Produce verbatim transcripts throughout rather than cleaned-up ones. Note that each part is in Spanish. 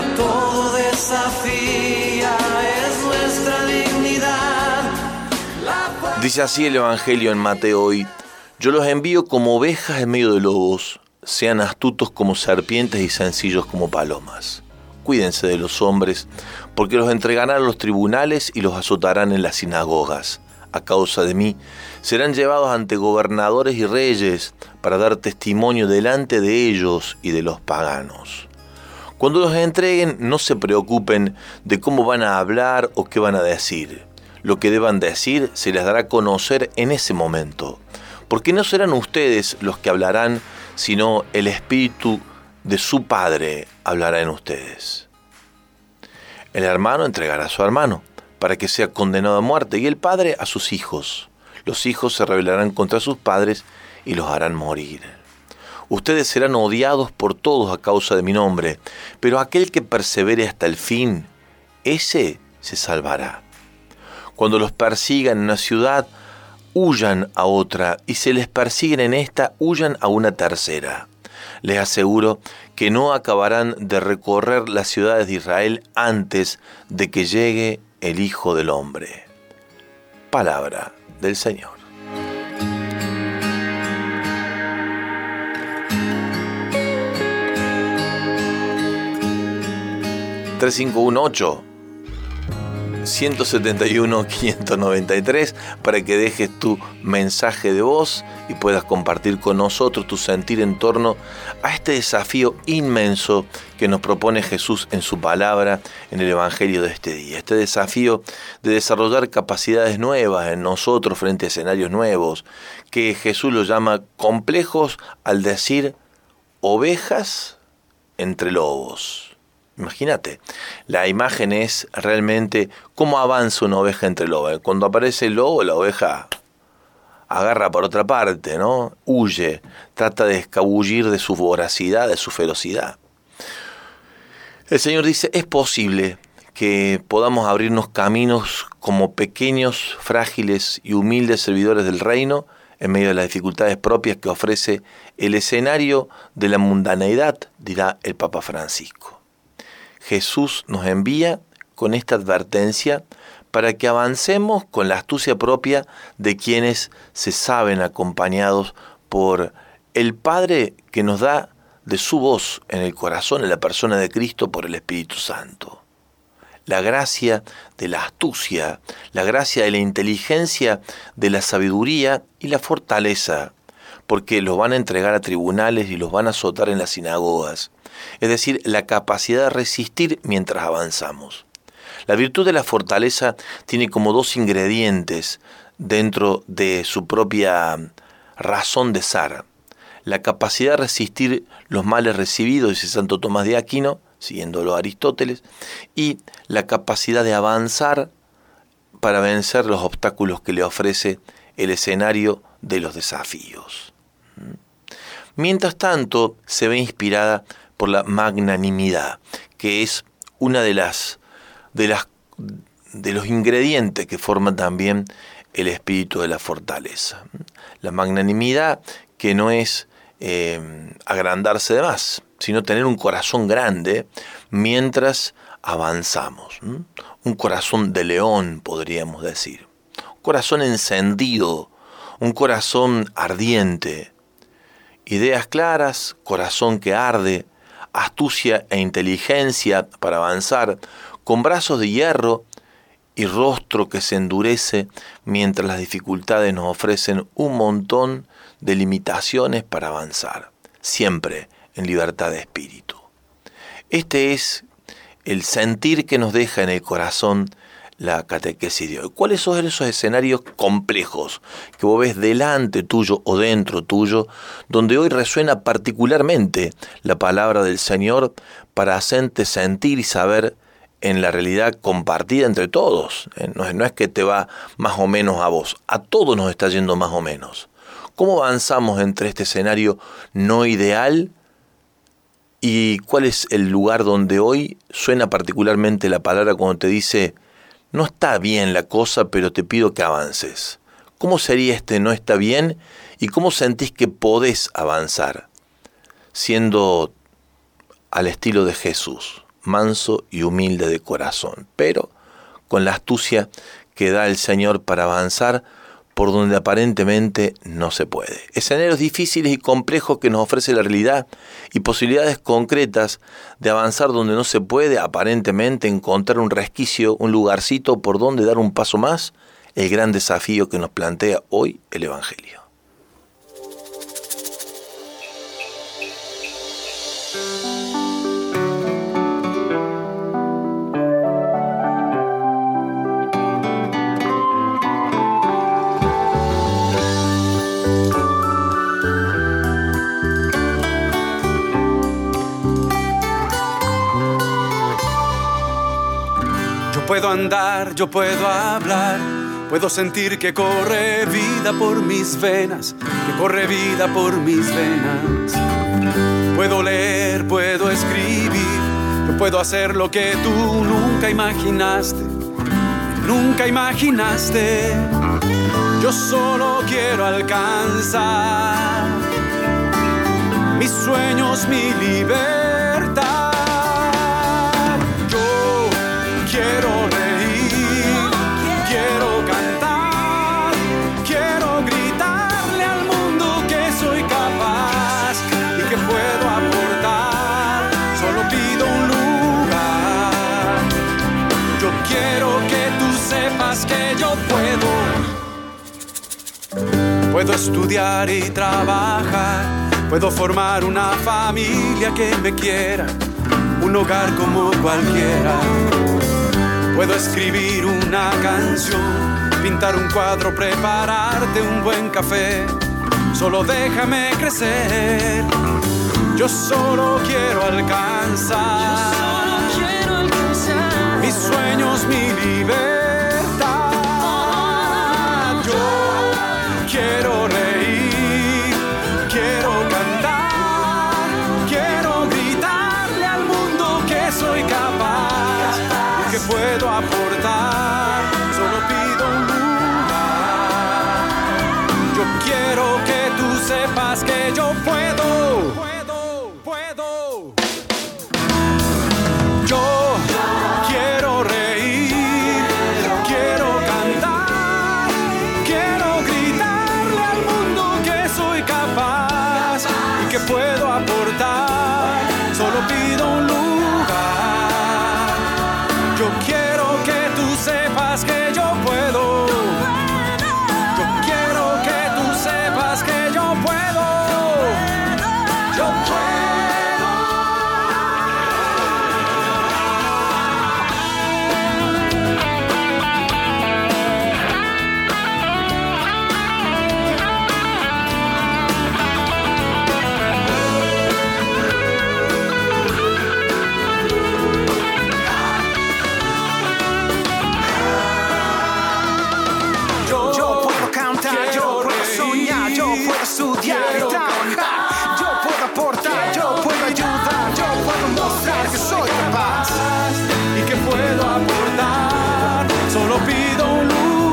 a todo desafía, es nuestra dignidad. La... Dice así el Evangelio en Mateo hoy: yo los envío como ovejas en medio de lobos, sean astutos como serpientes y sencillos como palomas. Cuídense de los hombres, porque los entregarán a los tribunales y los azotarán en las sinagogas. A causa de mí, serán llevados ante gobernadores y reyes para dar testimonio delante de ellos y de los paganos. Cuando los entreguen, no se preocupen de cómo van a hablar o qué van a decir. Lo que deban decir se les dará a conocer en ese momento, porque no serán ustedes los que hablarán, sino el Espíritu de su Padre hablará en ustedes. El hermano entregará a su hermano, para que sea condenado a muerte, y el padre a sus hijos. Los hijos se rebelarán contra sus padres y los harán morir. Ustedes serán odiados por todos a causa de mi nombre, pero aquel que persevere hasta el fin, ese se salvará. Cuando los persigan en una ciudad, huyan a otra, y si les persiguen en esta, huyan a una tercera. Les aseguro que no acabarán de recorrer las ciudades de Israel antes de que llegue el Hijo del Hombre. Palabra del Señor. tres cinco uno ocho uno siete uno quinientos noventa y tres para que dejes tu mensaje de voz y puedas compartir con nosotros tu sentir en torno a este desafío inmenso que nos propone Jesús en su palabra en el Evangelio de este día. Este desafío de desarrollar capacidades nuevas en nosotros frente a escenarios nuevos, que Jesús lo llama complejos al decir ovejas entre lobos. Imagínate, la imagen es realmente cómo avanza una oveja entre lobos. Cuando aparece el lobo, la oveja agarra por otra parte, ¿no? Huye, trata de escabullir de su voracidad, de su ferocidad. El Señor dice, es posible que podamos abrirnos caminos como pequeños, frágiles y humildes servidores del reino en medio de las dificultades propias que ofrece el escenario de la mundaneidad, dirá el Papa Francisco. Jesús nos envía con esta advertencia para que avancemos con la astucia propia de quienes se saben acompañados por el Padre que nos da de su voz en el corazón, en la persona de Cristo por el Espíritu Santo. La gracia de la astucia, la gracia de la inteligencia, de la sabiduría y la fortaleza, porque los van a entregar a tribunales y los van a azotar en las sinagogas. Es decir, la capacidad de resistir mientras avanzamos. La virtud de la fortaleza tiene como dos ingredientes dentro de su propia razón de ser. La capacidad de resistir los males recibidos, dice Santo Tomás de Aquino, siguiéndolo a Aristóteles, y la capacidad de avanzar para vencer los obstáculos que le ofrece el escenario de los desafíos. Mientras tanto, se ve inspirada por la magnanimidad, que es una de las, de las de los ingredientes que forman también el espíritu de la fortaleza. La magnanimidad que no es eh, agrandarse de más, sino tener un corazón grande mientras avanzamos. ¿Mm? Un corazón de león, podríamos decir. Un corazón encendido, un corazón ardiente. Ideas claras, corazón que arde, astucia e inteligencia para avanzar, con brazos de hierro y rostro que se endurece mientras las dificultades nos ofrecen un montón de limitaciones para avanzar, siempre en libertad de espíritu. Este es el sentir que nos deja en el corazón la catequesis de hoy. ¿Cuáles son esos escenarios complejos que vos ves delante tuyo o dentro tuyo, donde hoy resuena particularmente la palabra del Señor para hacerte sentir y saber en la realidad compartida entre todos? No es, no es que te va más o menos a vos, a todos nos está yendo más o menos. ¿Cómo avanzamos entre este escenario no ideal y cuál es el lugar donde hoy suena particularmente la palabra cuando te dice: no está bien la cosa, pero te pido que avances? ¿Cómo sería este no está bien y cómo sentís que podés avanzar siendo al estilo de Jesús? manso y humilde de corazón, pero con la astucia que da el Señor para avanzar por donde aparentemente no se puede. Escenarios difíciles y complejos que nos ofrece la realidad y posibilidades concretas de avanzar donde no se puede, aparentemente encontrar un resquicio, un lugarcito por donde dar un paso más, el gran desafío que nos plantea hoy el Evangelio. Puedo andar, yo puedo hablar, puedo sentir que corre vida por mis venas, que corre vida por mis venas. Puedo leer, puedo escribir, yo puedo hacer lo que tú nunca imaginaste, nunca imaginaste. Yo solo quiero alcanzar mis sueños, mi libertad. Quiero reír, quiero cantar, quiero gritarle al mundo que soy capaz y que puedo aportar, solo pido un lugar. Yo quiero que tú sepas que yo puedo. Puedo estudiar y trabajar, puedo formar una familia que me quiera, un hogar como cualquiera. Puedo escribir una canción, pintar un cuadro, prepararte un buen café. Solo déjame crecer. Yo solo quiero alcanzar, Yo solo quiero alcanzar mis sueños, mi libertad. Yo quiero reír, quiero cantar, quiero gritarle al mundo que soy capaz, que puedo aportar, solo pido un lugar. Yo quiero que tú sepas que yo puedo, puedo, puedo. Yo quiero reír, quiero cantar, quiero gritarle al mundo que soy capaz y que puedo aportar, solo pido un lugar. Yo quiero que tú sepas que yo puedo. Yo quiero que tú sepas que yo puedo. Yo puedo. Estudiar y trabajar, yo puedo aportar, yo puedo ayudar, yo puedo mostrar que soy capaz y que puedo aportar, solo pido un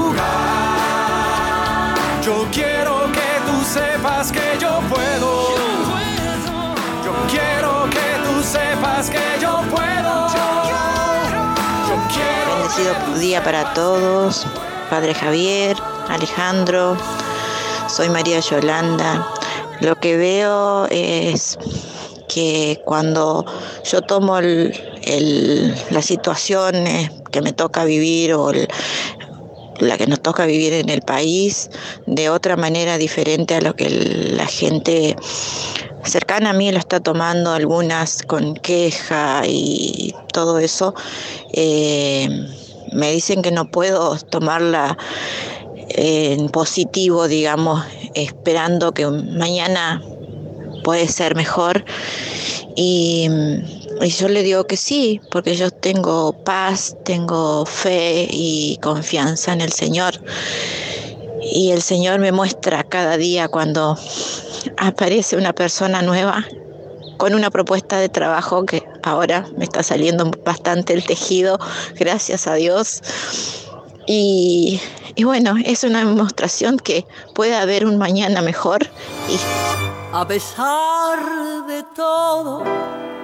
lugar. Yo quiero que tú sepas que yo puedo. Yo quiero que tú sepas que yo puedo. Yo quiero. Bendecido día para todos, Padre Javier, Alejandro. Soy María Yolanda. Lo que veo es que cuando yo tomo el, el, las situaciones que me toca vivir o el, la que nos toca vivir en el país de otra manera diferente a lo que el, la gente cercana a mí lo está tomando, algunas con queja y todo eso, eh, me dicen que no puedo tomarla en positivo, digamos, esperando que mañana puede ser mejor. Y, y yo le digo que sí, porque yo tengo paz, tengo fe y confianza en el Señor. Y el Señor me muestra cada día cuando aparece una persona nueva con una propuesta de trabajo que ahora me está saliendo bastante el tejido, gracias a Dios. Y, y bueno, es una demostración que puede haber un mañana mejor. Y... A pesar de todo,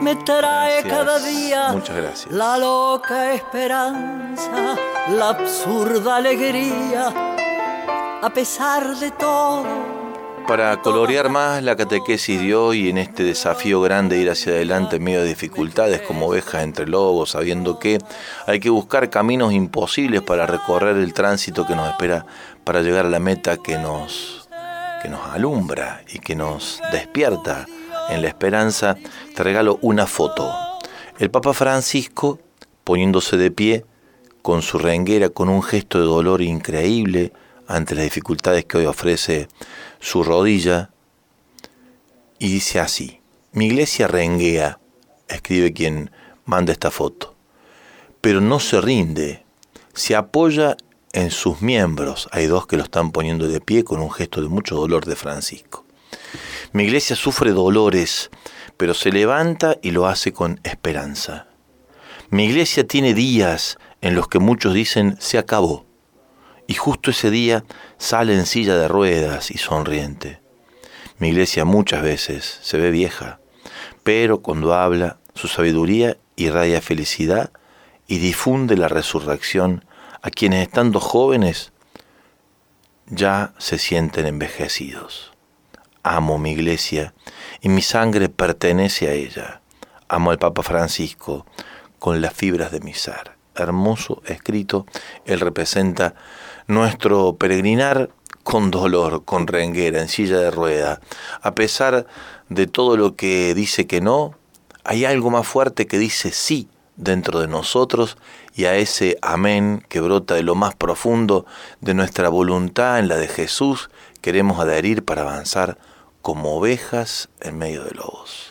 me trae Gracias. cada día Muchas gracias. la loca esperanza, la absurda alegría, a pesar de todo. Para colorear más la catequesis de hoy en este desafío grande de ir hacia adelante en medio de dificultades como ovejas entre lobos, sabiendo que hay que buscar caminos imposibles para recorrer el tránsito que nos espera para llegar a la meta que nos, que nos alumbra y que nos despierta en la esperanza, te regalo una foto. El Papa Francisco poniéndose de pie con su renguera, con un gesto de dolor increíble ante las dificultades que hoy ofrece su rodilla, y dice así: mi iglesia renguea, escribe quien manda esta foto, pero no se rinde, se apoya en sus miembros. Hay dos que lo están poniendo de pie con un gesto de mucho dolor de Francisco. Mi iglesia sufre dolores, pero se levanta y lo hace con esperanza. Mi iglesia tiene días en los que muchos dicen se acabó, y justo ese día sale en silla de ruedas y sonriente. Mi iglesia muchas veces se ve vieja, pero cuando habla, su sabiduría irradia felicidad y difunde la resurrección a quienes, estando jóvenes, ya se sienten envejecidos. Amo mi iglesia y mi sangre pertenece a ella. Amo al Papa Francisco con las fibras de mi ser. Hermoso escrito. Él representa nuestro peregrinar con dolor, con renguera, en silla de rueda. A pesar de todo lo que dice que no, hay algo más fuerte que dice sí dentro de nosotros, y a ese amén que brota de lo más profundo de nuestra voluntad, en la de Jesús, queremos adherir para avanzar como ovejas en medio de lobos.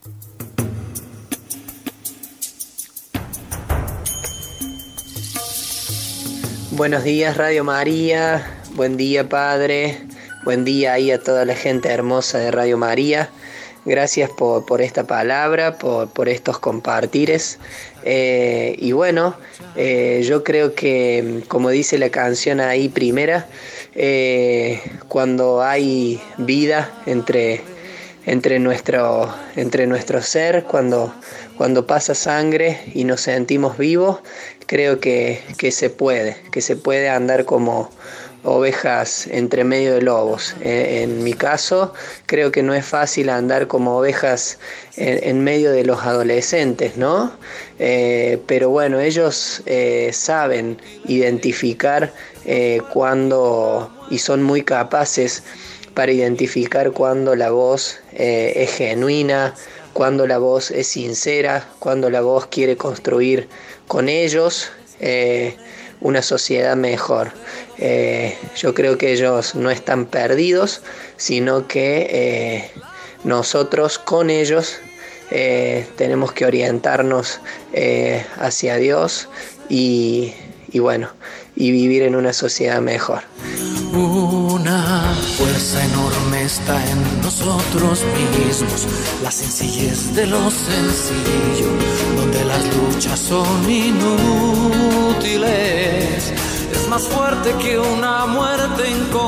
Buenos días, Radio María. Buen día, Padre. Buen día ahí a toda la gente hermosa de Radio María. Gracias por, por esta palabra, por, por estos compartires. Eh, y bueno, eh, yo creo que, como dice la canción ahí primera, eh, cuando hay vida entre, entre, nuestro, entre nuestro ser, cuando, cuando pasa sangre y nos sentimos vivos, creo que, que se puede, que se puede andar como ovejas entre medio de lobos. Eh, en mi caso, creo que no es fácil andar como ovejas en, en medio de los adolescentes, ¿no? Eh, pero bueno, ellos eh, saben identificar eh, cuando, y son muy capaces para identificar cuando la voz eh, es genuina, cuando la voz es sincera, cuando la voz quiere construir con ellos eh, una sociedad mejor. Eh, yo creo que ellos no están perdidos, sino que eh, nosotros con ellos eh, tenemos que orientarnos eh, hacia Dios y, y bueno, y vivir en una sociedad mejor. Una fuerza enorme está en nosotros mismos, la sencillez de lo sencillo, donde las luchas son inútiles. Es más fuerte que una muerte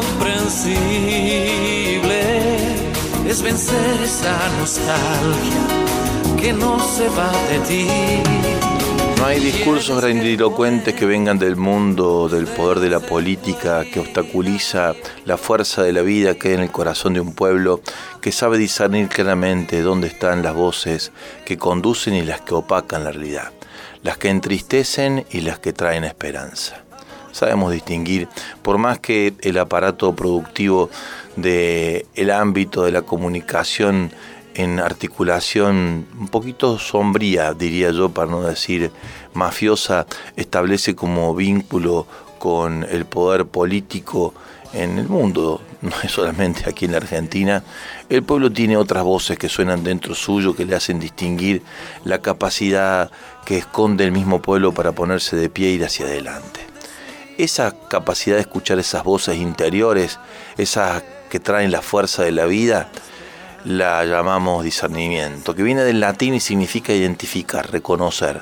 incomprensible. Es vencer esa nostalgia que no se va de ti. No hay discursos grandilocuentes que vengan del mundo, del poder de la política, que obstaculiza la fuerza de la vida que hay en el corazón de un pueblo que sabe discernir claramente dónde están las voces que conducen y las que opacan la realidad, las que entristecen y las que traen esperanza. Sabemos distinguir, por más que el aparato productivo del ámbito de la comunicación en articulación un poquito sombría, diría yo, para no decir mafiosa, establece como vínculo con el poder político en el mundo, no es solamente aquí en la Argentina. El pueblo tiene otras voces que suenan dentro suyo, que le hacen distinguir la capacidad que esconde el mismo pueblo para ponerse de pie e ir hacia adelante. Esa capacidad de escuchar esas voces interiores, esas que traen la fuerza de la vida, la llamamos discernimiento, que viene del latín y significa identificar, reconocer.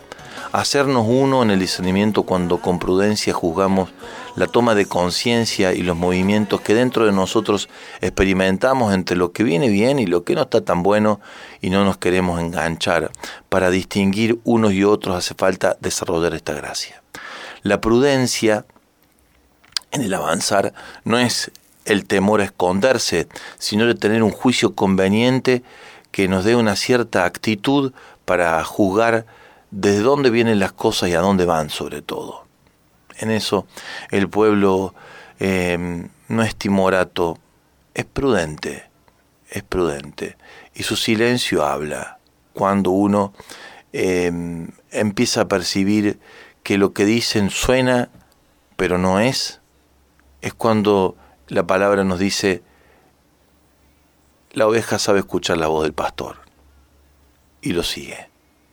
hacernos uno en el discernimiento cuando con prudencia juzgamos la toma de conciencia y los movimientos que dentro de nosotros experimentamos entre lo que viene bien y lo que no está tan bueno, y no nos queremos enganchar. Para distinguir unos y otros hace falta desarrollar esta gracia. La prudencia en el avanzar no es el temor a esconderse, sino de tener un juicio conveniente que nos dé una cierta actitud para juzgar desde dónde vienen las cosas y a dónde van, sobre todo. En eso el pueblo eh, no es timorato, es prudente, es prudente. Y su silencio habla. Cuando uno eh, empieza a percibir que lo que dicen suena, pero no es, es cuando la palabra nos dice: la oveja sabe escuchar la voz del pastor, y lo sigue.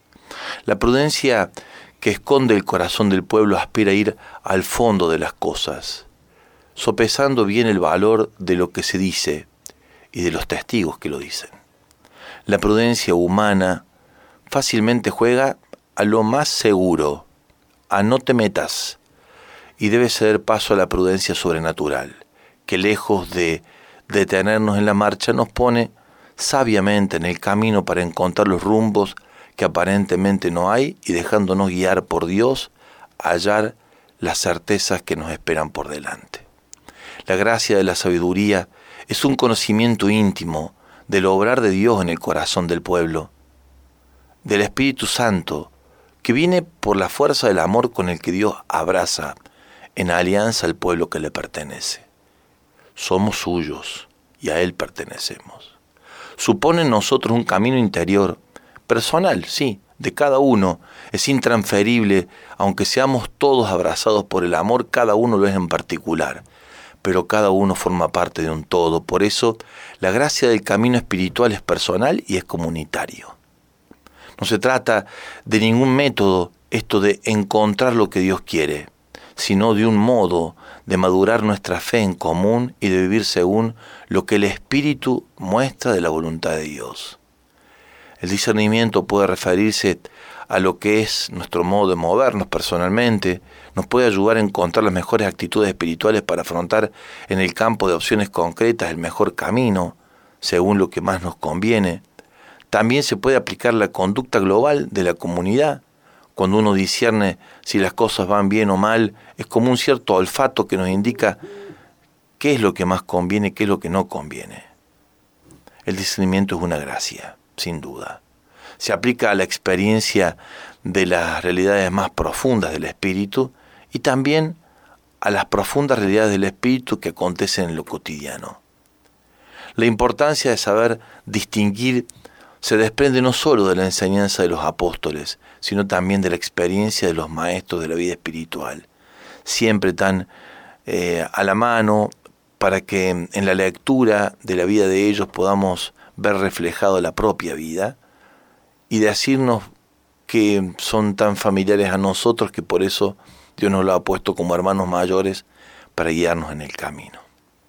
La prudencia que esconde el corazón del pueblo aspira a ir al fondo de las cosas, sopesando bien el valor de lo que se dice y de los testigos que lo dicen. La prudencia humana fácilmente juega a lo más seguro, a no te metas, y debe ceder paso a la prudencia sobrenatural, que lejos de detenernos en la marcha nos pone sabiamente en el camino para encontrar los rumbos que aparentemente no hay, y dejándonos guiar por Dios, hallar las certezas que nos esperan por delante. La gracia de la sabiduría es un conocimiento íntimo del obrar de Dios en el corazón del pueblo, del Espíritu Santo, que viene por la fuerza del amor con el que Dios abraza en alianza al pueblo que le pertenece. Somos suyos y a Él pertenecemos. Supone en nosotros un camino interior, personal, sí, de cada uno. Es intransferible, aunque seamos todos abrazados por el amor, cada uno lo es en particular, pero cada uno forma parte de un todo. Por eso, la gracia del camino espiritual es personal y es comunitario. No se trata de ningún método esto de encontrar lo que Dios quiere, sino de un modo de madurar nuestra fe en común y de vivir según lo que el Espíritu muestra de la voluntad de Dios. El discernimiento puede referirse a lo que es nuestro modo de movernos personalmente, nos puede ayudar a encontrar las mejores actitudes espirituales para afrontar en el campo de opciones concretas el mejor camino, según lo que más nos conviene. También se puede aplicar la conducta global de la comunidad. Cuando uno discierne si las cosas van bien o mal, es como un cierto olfato que nos indica qué es lo que más conviene, qué es lo que no conviene. El discernimiento es una gracia, sin duda. Se aplica a la experiencia de las realidades más profundas del espíritu y también a las profundas realidades del espíritu que acontecen en lo cotidiano. La importancia de saber distinguir se desprende no solo de la enseñanza de los apóstoles, sino también de la experiencia de los maestros de la vida espiritual, siempre tan eh, a la mano para que en la lectura de la vida de ellos podamos ver reflejado la propia vida y decirnos que son tan familiares a nosotros que por eso Dios nos lo ha puesto como hermanos mayores para guiarnos en el camino.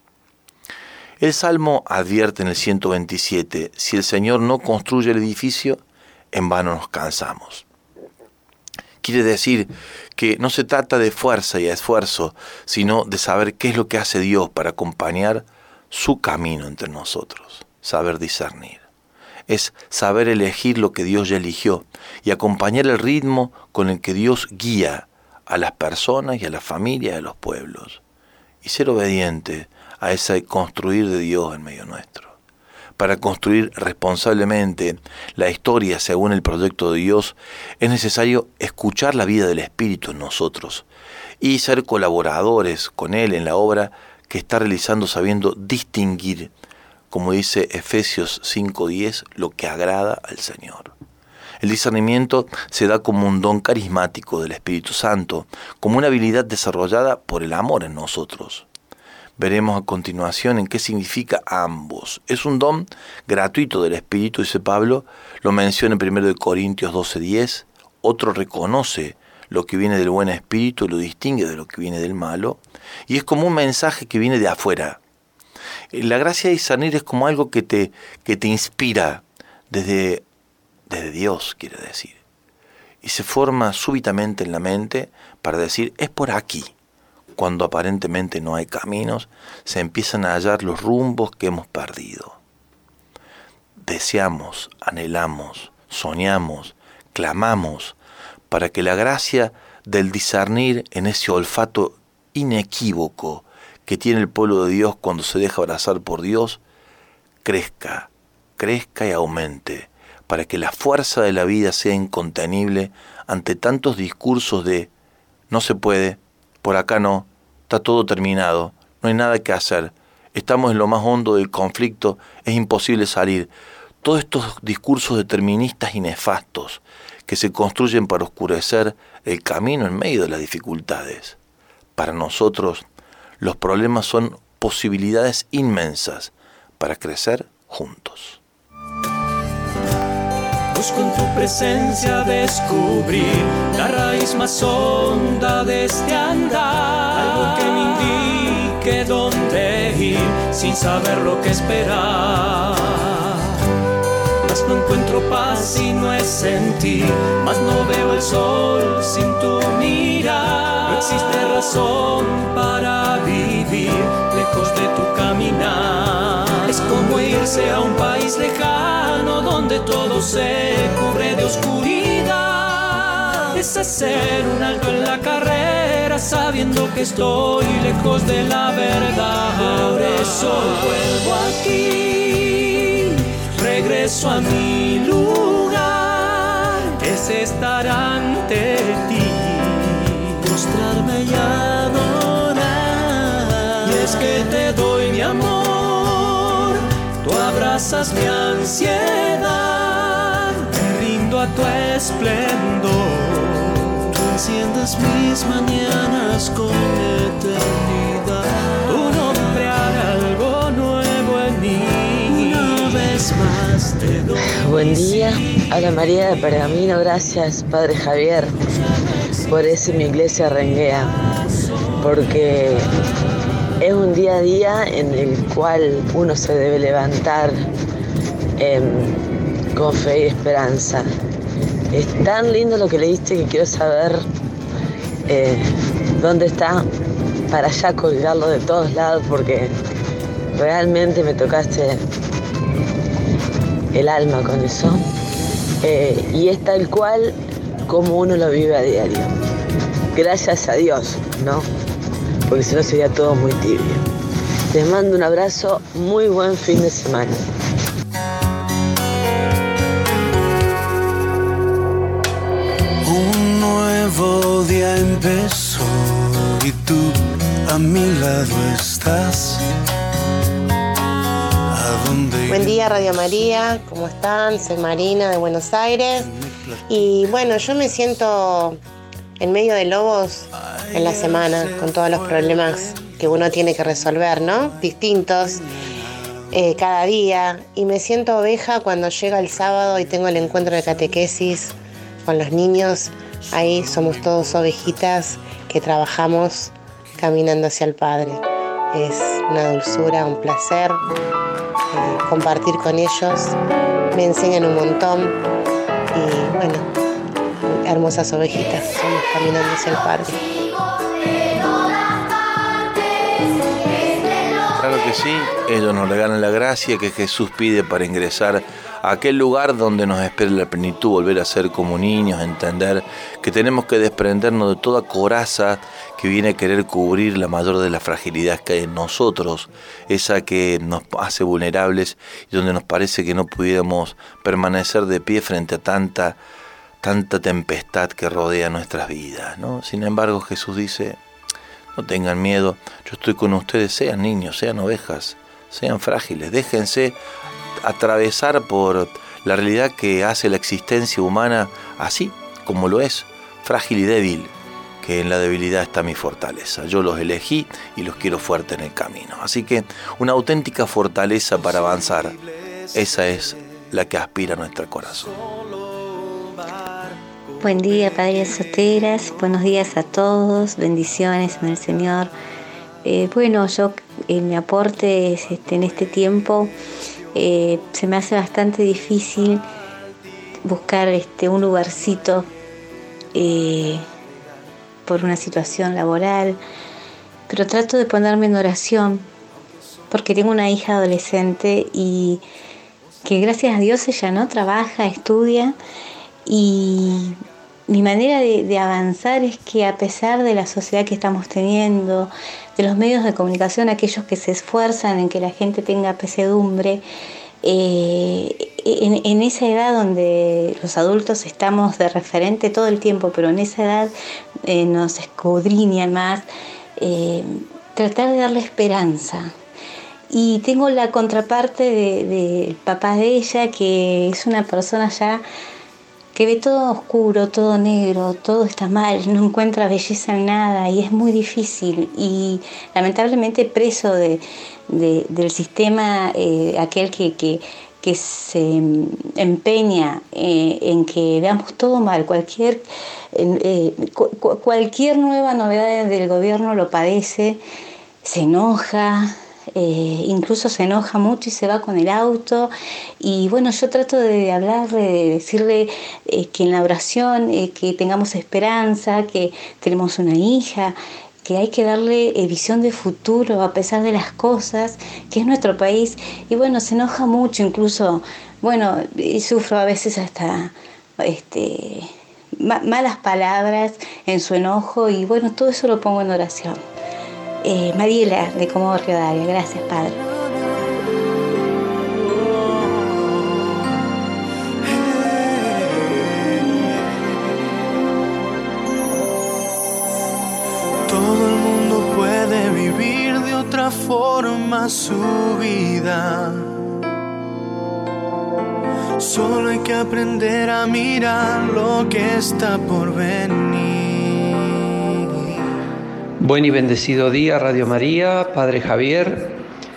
El Salmo advierte en el ciento veintisiete, si el Señor no construye el edificio, en vano nos cansamos. Quiere decir que no se trata de fuerza y esfuerzo, sino de saber qué es lo que hace Dios para acompañar su camino entre nosotros, saber discernir. Es saber elegir lo que Dios ya eligió y acompañar el ritmo con el que Dios guía a las personas y a las familias y a los pueblos. Y ser obediente a ese construir de Dios en medio nuestro. Para construir responsablemente la historia según el proyecto de Dios, es necesario escuchar la vida del Espíritu en nosotros y ser colaboradores con Él en la obra que está realizando, sabiendo distinguir, como dice Efesios cinco diez, lo que agrada al Señor. El discernimiento se da como un don carismático del Espíritu Santo, como una habilidad desarrollada por el amor en nosotros. Veremos a continuación en qué significa ambos. Es un don gratuito del Espíritu, dice Pablo, lo menciona en primero de Corintios doce diez. Otro reconoce lo que viene del buen espíritu y lo distingue de lo que viene del malo. Y es como un mensaje que viene de afuera. La gracia de discernir es como algo que te, que te inspira desde, desde Dios, quiere decir. y se forma súbitamente en la mente para decir es por aquí. Cuando aparentemente no hay caminos, se empiezan a hallar los rumbos que hemos perdido. Deseamos, anhelamos, soñamos, clamamos para que la gracia del discernir en ese olfato inequívoco que tiene el pueblo de Dios cuando se deja abrazar por Dios, crezca, crezca y aumente, para que la fuerza de la vida sea incontenible ante tantos discursos de no se puede, por acá no, está todo terminado, no hay nada que hacer, estamos en lo más hondo del conflicto, es imposible salir. Todos estos discursos deterministas y nefastos que se construyen para oscurecer el camino en medio de las dificultades. Para nosotros, los problemas son posibilidades inmensas para crecer juntos. Busco en tu presencia descubrir la raíz más honda de este andar, algo que me indique dónde ir sin saber lo que esperar. Mas no encuentro paz si no es en ti, mas no veo el sol sin tu mirar. No existe razón para vivir lejos de tu caminar. Es como irse a un país lejano donde todo se cubre de oscuridad. Es hacer un alto en la carrera sabiendo que estoy lejos de la verdad. Por eso vuelvo aquí, regreso a mi lugar, es estar ante ti, mostrarme y adorar. Y es que te doy mi amor, tú abrazas mi ansiedad, me rindo a tu esplendor, tú enciendes mis mañanas con eternidad. Tu nombre hará algo nuevo en mí, una vez más te doy. Buen día, habla María de Pergamino. Gracias, Padre Javier, por eso mi iglesia renguea, porque es un día a día en el cual uno se debe levantar eh, con fe y esperanza. Es tan lindo lo que leíste que quiero saber eh, dónde está para ya colgarlo de todos lados, porque realmente me tocaste el alma con eso. Eh, y es tal cual como uno lo vive a diario. Gracias a Dios, ¿no? Porque si no sería todo muy tibio. Les mando un abrazo, muy buen fin de semana. Un nuevo día empezó y tú a mi lado estás. Buen día, Radio María, ¿cómo están? Soy Marina de Buenos Aires. Y bueno, yo me siento en medio de lobos en la semana, con todos los problemas que uno tiene que resolver, ¿no? Distintos, eh, cada día. Y me siento oveja cuando llega el sábado y tengo el encuentro de catequesis con los niños. Ahí somos todos ovejitas que trabajamos caminando hacia el Padre. Es una dulzura, un placer eh, compartir con ellos. Me enseñan un montón y bueno, hermosas ovejitas, somos caminando hacia el Padre. Claro que sí, ellos nos regalan la gracia que Jesús pide para ingresar a aquel lugar donde nos espera la plenitud, volver a ser como niños, entender que tenemos que desprendernos de toda coraza que viene a querer cubrir la mayor de las fragilidades que hay en nosotros, esa que nos hace vulnerables y donde nos parece que no pudiéramos permanecer de pie frente a tanta, tanta tempestad que rodea nuestras vidas, ¿no? Sin embargo, Jesús dice: no tengan miedo, yo estoy con ustedes, sean niños, sean ovejas, sean frágiles, déjense atravesar por la realidad que hace la existencia humana así como lo es, frágil y débil, que en la debilidad está mi fortaleza. Yo los elegí y los quiero fuertes en el camino. Así que una auténtica fortaleza para avanzar, esa es la que aspira a nuestro corazón. Buen día, Padre Soteras, buenos días a todos, bendiciones en el Señor. Eh, bueno, yo eh, mi aporte es, este, en este tiempo eh, se me hace bastante difícil buscar este, un lugarcito eh, por una situación laboral, pero trato de ponerme en oración porque tengo una hija adolescente y que gracias a Dios ella no trabaja, estudia, y mi manera de, de avanzar es que a pesar de la sociedad que estamos teniendo, de los medios de comunicación, aquellos que se esfuerzan en que la gente tenga pesedumbre, eh, en, en esa edad donde los adultos estamos de referente todo el tiempo, pero en esa edad eh, nos escudriñan más, eh, tratar de darle esperanza. Y tengo la contraparte del de, de papá de ella, que es una persona ya que ve todo oscuro, todo negro, todo está mal, no encuentra belleza en nada y es muy difícil. Y lamentablemente preso de, de, del sistema, eh, aquel que, que, que se empeña eh, en que veamos todo mal, cualquier, eh, cu- cualquier nueva novedad del gobierno lo padece, se enoja. Eh, incluso se enoja mucho y se va con el auto. Y bueno, yo trato de hablarle, de decirle eh, que en la oración, eh, que tengamos esperanza, que tenemos una hija, que hay que darle eh, visión de futuro a pesar de las cosas, que es nuestro país. Y bueno, se enoja mucho, incluso, bueno, y sufro a veces hasta este, ma- malas palabras en su enojo, y bueno, todo eso lo pongo en oración. Eh, Mariela, de Comodoro Rivadavia. Gracias, Padre. Todo el mundo puede vivir de otra forma su vida. Solo hay que aprender a mirar lo que está por venir. Buen y bendecido día, Radio María, Padre Javier.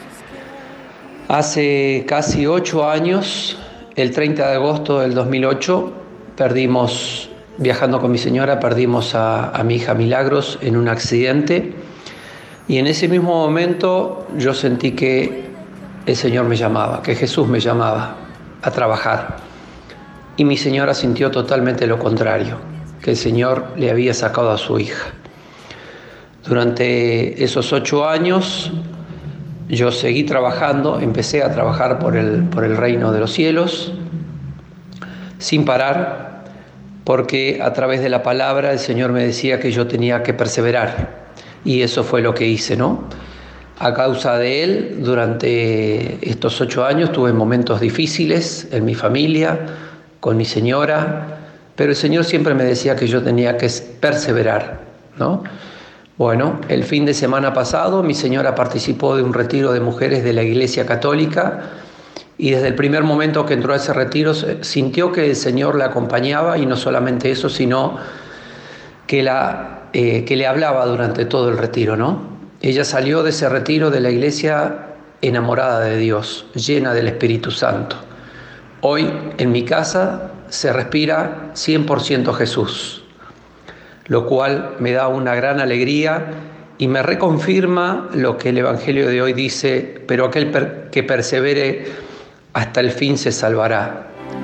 Hace casi ocho años, el treinta de agosto del dos mil ocho, perdimos, viajando con mi señora, perdimos a, a mi hija Milagros en un accidente. Y en ese mismo momento yo sentí que el Señor me llamaba, que Jesús me llamaba a trabajar. Y mi señora sintió totalmente lo contrario, que el Señor le había sacado a su hija. Durante esos ocho años yo seguí trabajando, empecé a trabajar por el, por el reino de los cielos, sin parar, porque a través de la palabra el Señor me decía que yo tenía que perseverar, y eso fue lo que hice, ¿no? A causa de Él, durante estos ocho años tuve momentos difíciles en mi familia, con mi señora, pero el Señor siempre me decía que yo tenía que perseverar, ¿no? Bueno, el fin de semana pasado mi señora participó de un retiro de mujeres de la Iglesia Católica, y desde el primer momento que entró a ese retiro sintió que el Señor la acompañaba, y no solamente eso, sino que, la, eh, que le hablaba durante todo el retiro, ¿no? Ella salió de ese retiro de la iglesia enamorada de Dios, llena del Espíritu Santo. Hoy en mi casa se respira cien por ciento Jesús, lo cual me da una gran alegría y me reconfirma lo que el Evangelio de hoy dice: pero aquel per- que persevere hasta el fin se salvará.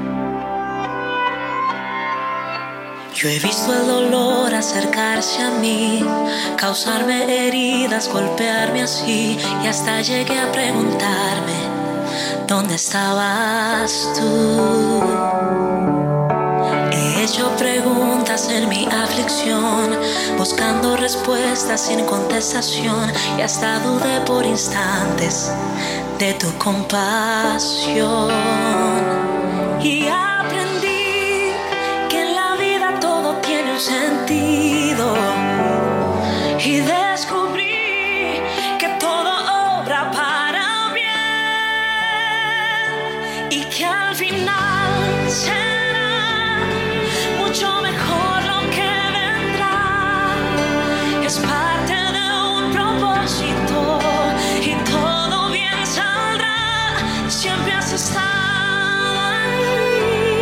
Yo he visto el dolor acercarse a mí, causarme heridas, golpearme así, y hasta llegué a preguntarme, ¿dónde estabas tú? He hecho preguntas en mi aflicción, buscando respuestas sin contestación, y hasta dudé por instantes de tu compasión. Y aprendí que en la vida todo tiene un sentido, y descubrí que todo obra para bien, y que al final será mucho mejor lo que vendrá. Es parte de un propósito y todo bien saldrá. Siempre has estado ahí.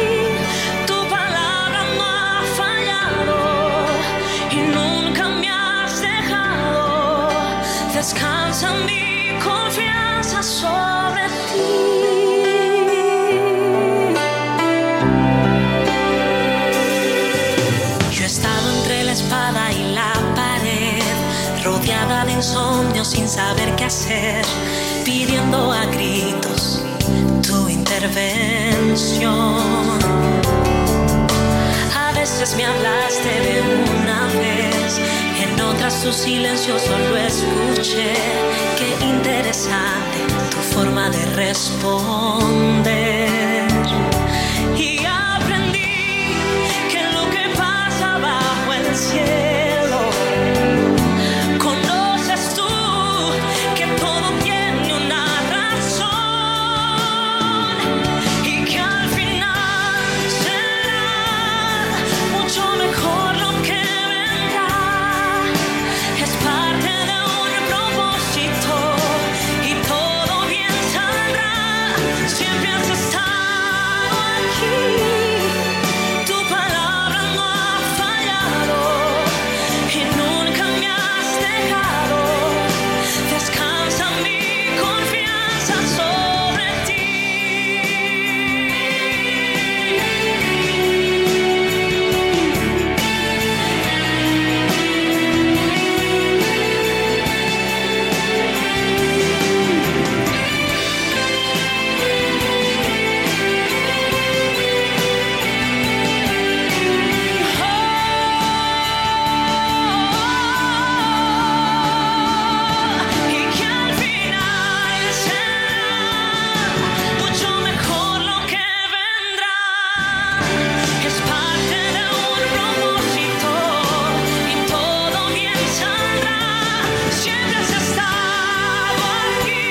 insomnio sin saber qué hacer, pidiendo a gritos tu intervención. A veces me hablaste de una vez, en otras tu silencio solo escuché. Qué interesante tu forma de responder. Y aprendí que lo que pasa bajo el cielo, conoces tú que todo tiene una razón y que al final será mucho mejor lo que vendrá. Es parte de un propósito y todo bien saldrá. Siempre has estado aquí, tu palabra no ha fallado y nunca me has dejado. Descansa mi confianza sobre ti. Y que al final será mucho mejor lo que vendrá. Es parte de un propósito y todo bien saldrá. Siempre has estado aquí,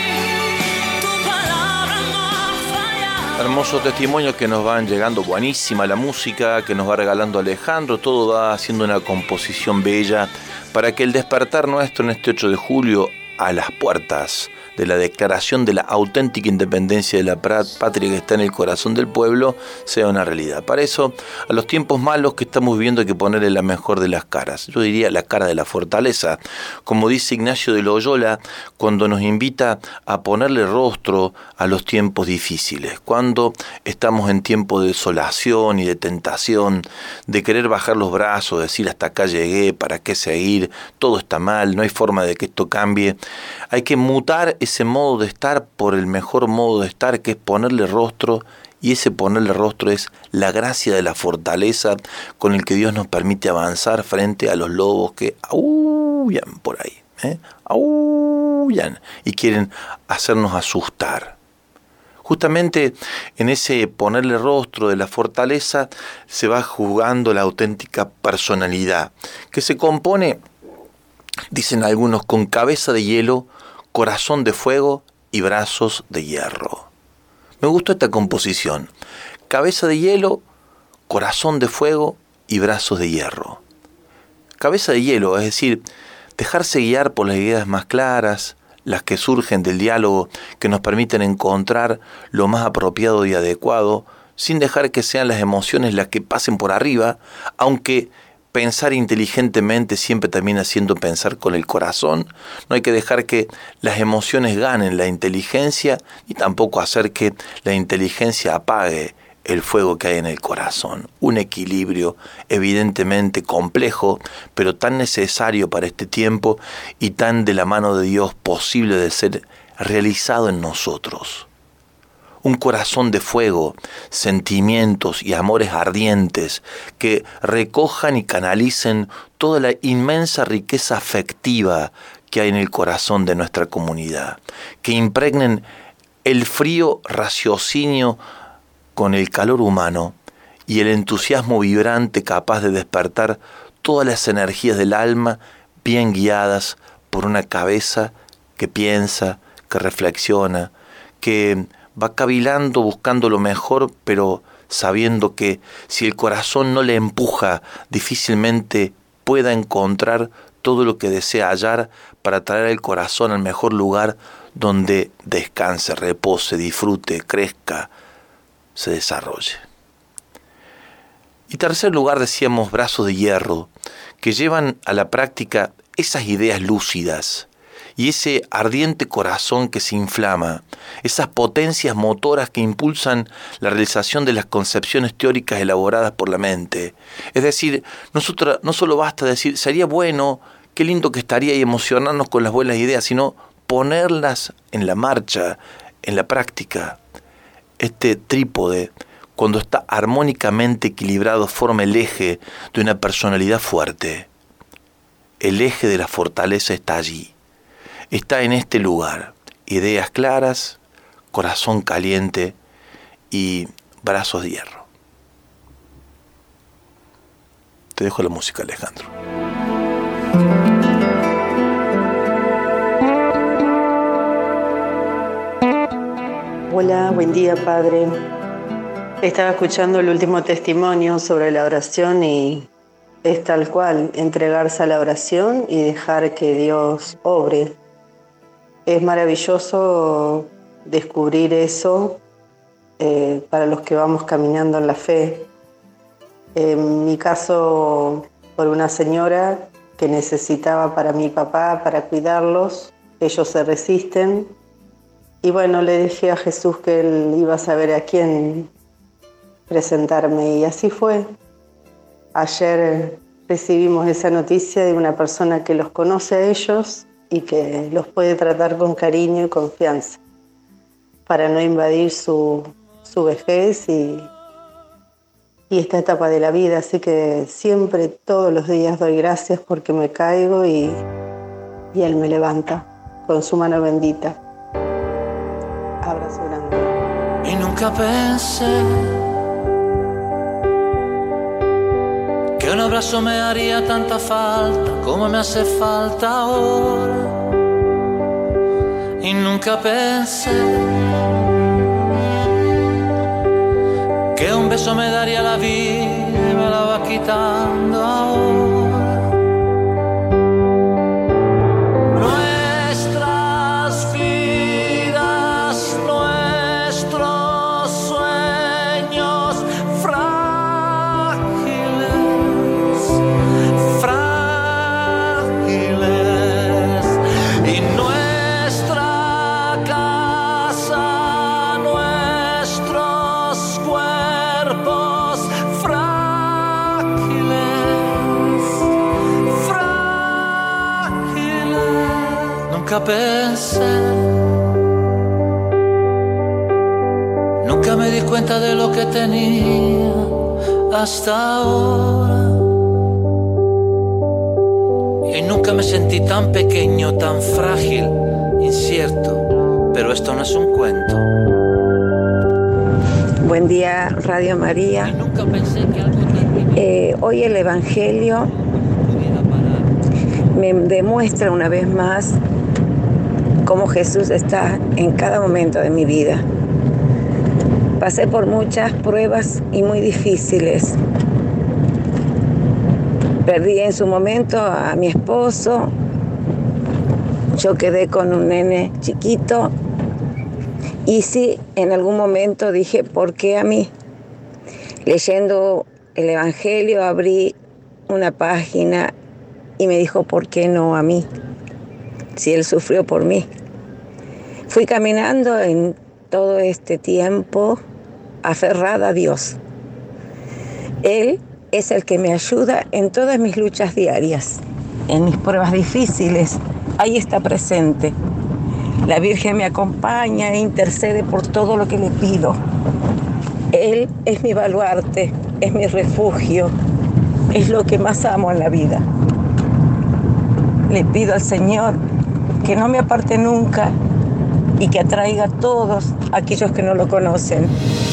tu palabra no ha fallado. Hermosos testimonios que nos van llegando, buenísima la música que nos va regalando Alejandro, todo va haciendo una composición bella para que el despertar nuestro en este ocho de julio, a las puertas de la declaración de la auténtica independencia de la patria que está en el corazón del pueblo, sea una realidad. Para eso, a los tiempos malos que estamos viviendo hay que ponerle la mejor de las caras. Yo diría la cara de la fortaleza. Como dice Ignacio de Loyola, cuando nos invita a ponerle rostro a los tiempos difíciles. Cuando estamos en tiempo de desolación y de tentación, de querer bajar los brazos, decir hasta acá llegué, para qué seguir, todo está mal, no hay forma de que esto cambie. Hay que mutar ese modo de estar por el mejor modo de estar, que es ponerle rostro, y ese ponerle rostro es la gracia de la fortaleza con el que Dios nos permite avanzar frente a los lobos que aúllan por ahí, ¿eh? aúllan y quieren hacernos asustar. Justamente en ese ponerle rostro de la fortaleza se va jugando la auténtica personalidad, que se compone, dicen algunos, con cabeza de hielo, corazón de fuego y brazos de hierro. Me gustó esta composición. Cabeza de hielo, corazón de fuego y brazos de hierro. Cabeza de hielo, es decir, dejarse guiar por las ideas más claras, las que surgen del diálogo, que nos permiten encontrar lo más apropiado y adecuado, sin dejar que sean las emociones las que pasen por arriba, aunque pensar inteligentemente siempre también haciendo pensar con el corazón. No hay que dejar que las emociones ganen la inteligencia y tampoco hacer que la inteligencia apague el fuego que hay en el corazón. Un equilibrio evidentemente complejo, pero tan necesario para este tiempo y tan de la mano de Dios posible de ser realizado en nosotros. Un corazón de fuego, sentimientos y amores ardientes que recojan y canalicen toda la inmensa riqueza afectiva que hay en el corazón de nuestra comunidad, que impregnen el frío raciocinio con el calor humano y el entusiasmo vibrante capaz de despertar todas las energías del alma bien guiadas por una cabeza que piensa, que reflexiona, que va cavilando buscando lo mejor, pero sabiendo que si el corazón no le empuja, difícilmente pueda encontrar todo lo que desea hallar para traer el corazón al mejor lugar donde descanse, repose, disfrute, crezca, se desarrolle. Y tercer lugar, decíamos, brazos de hierro, que llevan a la práctica esas ideas lúcidas y ese ardiente corazón que se inflama, esas potencias motoras que impulsan la realización de las concepciones teóricas elaboradas por la mente. Es decir, nosotros, no solo basta decir, sería bueno qué lindo que estaría y emocionarnos con las buenas ideas, sino ponerlas en la marcha, en la práctica. Este trípode, cuando está armónicamente equilibrado, forma el eje de una personalidad fuerte. El eje de la fortaleza está allí, está en este lugar. Ideas claras, corazón caliente y brazos de hierro. Te dejo la música, Alejandro. Hola, buen día, Padre. Estaba escuchando el último testimonio sobre la oración y es tal cual, entregarse a la oración y dejar que Dios obre. Es maravilloso descubrir eso eh, para los que vamos caminando en la fe. En mi caso, por una señora que necesitaba para mi papá, para cuidarlos, ellos se resisten. Y bueno, le dije a Jesús que Él iba a saber a quién presentarme y así fue. Ayer recibimos esa noticia de una persona que los conoce a ellos y que los puede tratar con cariño y confianza para no invadir su, su vejez y, y esta etapa de la vida. Así que siempre, todos los días doy gracias porque me caigo y, y Él me levanta con su mano bendita. Abrazo grande. Y nunca pensé que un abrazo me haría tanta falta como me hace falta ahora. Y nunca pensé que un beso me daría la vida y me la va quitando ahora. Nuestras vidas, nuestros sueños frágiles, frágiles, y nuestra casa, nuestros cuerpos frágiles, frágiles. Nunca pensé, nunca me di cuenta de lo que tenía hasta ahora. Y nunca me sentí tan pequeño, tan frágil, incierto. Pero esto no es un cuento. Buen día, Radio María. Eh, hoy el Evangelio me demuestra una vez más cómo Jesús está en cada momento de mi vida. Pasé por muchas pruebas y muy difíciles. Perdí en su momento a mi esposo. Yo quedé con un nene chiquito. Y sí, en algún momento dije, ¿por qué a mí? Leyendo el Evangelio abrí una página y me dijo, ¿por qué no a mí? Si Él sufrió por mí. Fui caminando en todo este tiempo aferrada a Dios. Él es el que me ayuda en todas mis luchas diarias, en mis pruebas difíciles. Ahí está presente. La Virgen me acompaña e intercede por todo lo que le pido. Él es mi baluarte, es mi refugio, es lo que más amo en la vida. Le pido al Señor que no me aparte nunca y que atraiga a todos aquellos que no lo conocen.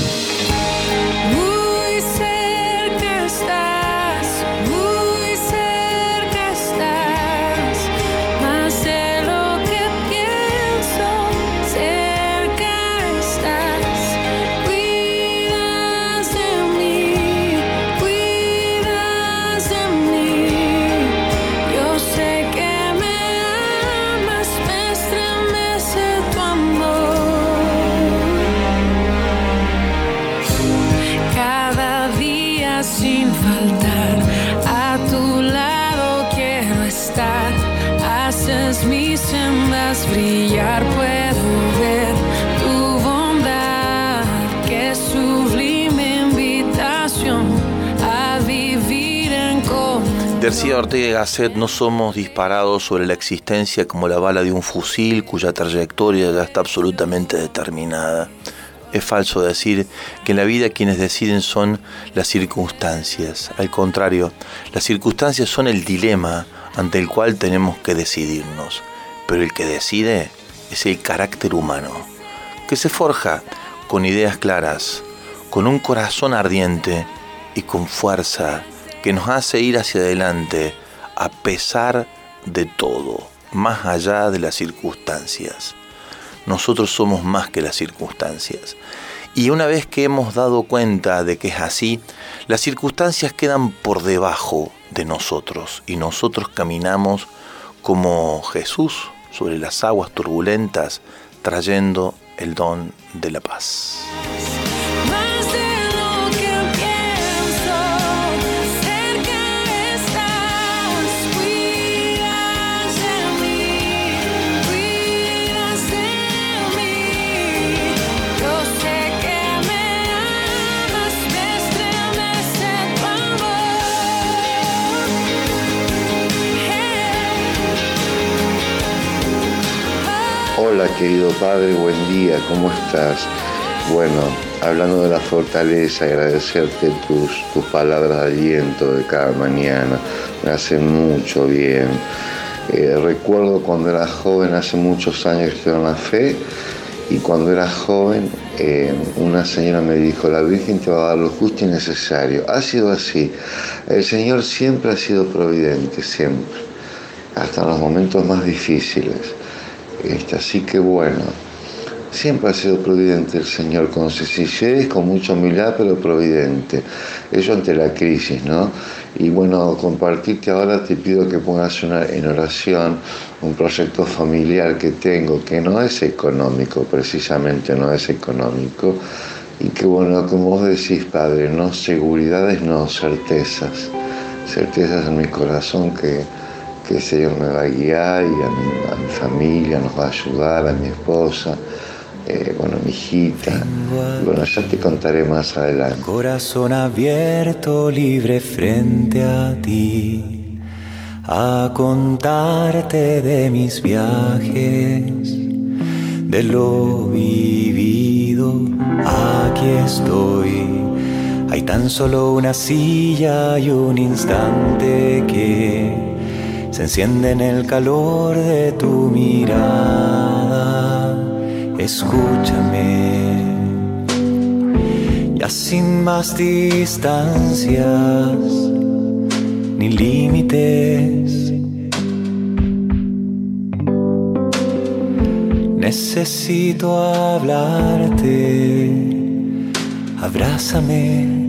Mis sendas brillar, puedo ver tu bondad, qué sublime invitación a vivir en comunión. Decía Ortega y Gasset, no somos disparados sobre la existencia como la bala de un fusil cuya trayectoria ya está absolutamente determinada. Es falso decir que en la vida quienes deciden son las circunstancias. Al contrario, las circunstancias son el dilema ante el cual tenemos que decidirnos. Pero el que decide es el carácter humano, que se forja con ideas claras, con un corazón ardiente y con fuerza que nos hace ir hacia adelante a pesar de todo, más allá de las circunstancias. Nosotros somos más que las circunstancias. Y una vez que hemos dado cuenta de que es así, las circunstancias quedan por debajo de nosotros y nosotros caminamos como Jesús sobre las aguas turbulentas, trayendo el don de la paz. Hola querido Padre, buen día, ¿cómo estás? Bueno, hablando de la fortaleza, agradecerte tus, tus palabras de aliento de cada mañana, me hacen mucho bien. Eh, recuerdo cuando era joven, hace muchos años que en la fe, y cuando era joven eh, una señora me dijo, la Virgen te va a dar lo justo y necesario. Ha sido así, el Señor siempre ha sido providente, siempre, hasta en los momentos más difíciles. Este, así que bueno, siempre ha sido providente el Señor, con sencillez, con mucha humildad, pero providente. Eso ante la crisis, ¿no? Y bueno, compartirte ahora, te pido que pongas una, en oración un proyecto familiar que tengo, que no es económico, precisamente no es económico, y que bueno, como vos decís, Padre, no seguridades, no certezas, certezas en mi corazón que que el Señor me va a guiar y a mi, a mi familia nos va a ayudar, a mi esposa, eh, bueno, a mi hijita. Y bueno, ya te contaré más adelante. Corazón abierto, libre frente a ti, a contarte de mis viajes, de lo vivido. Aquí estoy, hay tan solo una silla y un instante que se enciende en el calor de tu mirada. Escúchame, ya sin más distancias ni límites. Necesito hablarte, abrázame.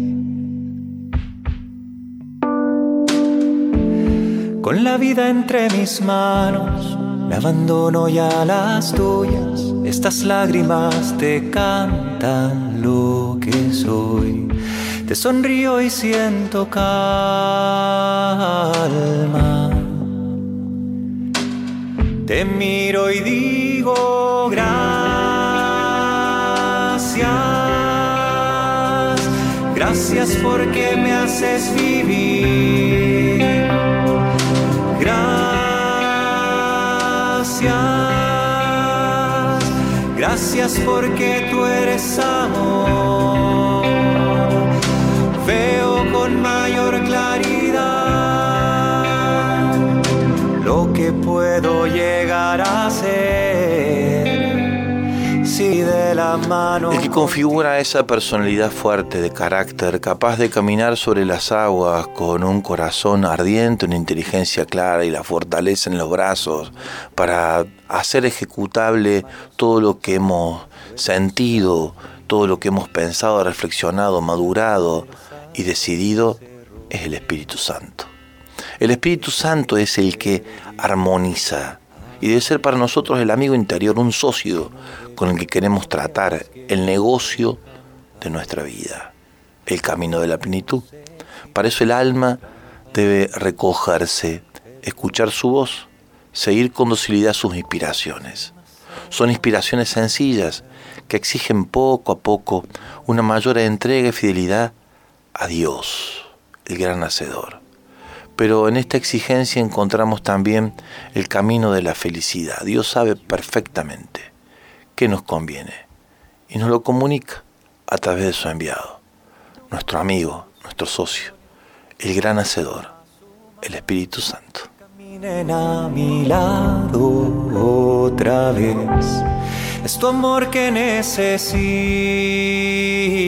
Con la vida entre mis manos, me abandono ya a las tuyas. Estas lágrimas te cantan lo que soy. Te sonrío y siento calma. Te miro y digo gracias. Gracias porque me haces vivir. Gracias, gracias porque tú eres amor. Veo con mayor claridad lo que puedo llegar a ser si de la mano. El que configura esa personalidad fuerte de carácter, capaz de caminar sobre las aguas con un corazón ardiente, una inteligencia clara y la fortaleza en los brazos para hacer ejecutable todo lo que hemos sentido, todo lo que hemos pensado, reflexionado, madurado y decidido, es el Espíritu Santo. El Espíritu Santo es el que armoniza y debe ser para nosotros el amigo interior, un socio con el que queremos tratar el negocio de nuestra vida, el camino de la plenitud. Para eso el alma debe recogerse, escuchar su voz, seguir con docilidad sus inspiraciones. Son inspiraciones sencillas que exigen poco a poco una mayor entrega y fidelidad a Dios, el gran hacedor. pero en esta exigencia encontramos también el camino de la felicidad. Dios sabe perfectamente qué nos conviene y nos lo comunica a través de su enviado, nuestro amigo, nuestro socio, el gran hacedor, el Espíritu Santo. Caminen a mi lado otra vez, es tu amor que necesito.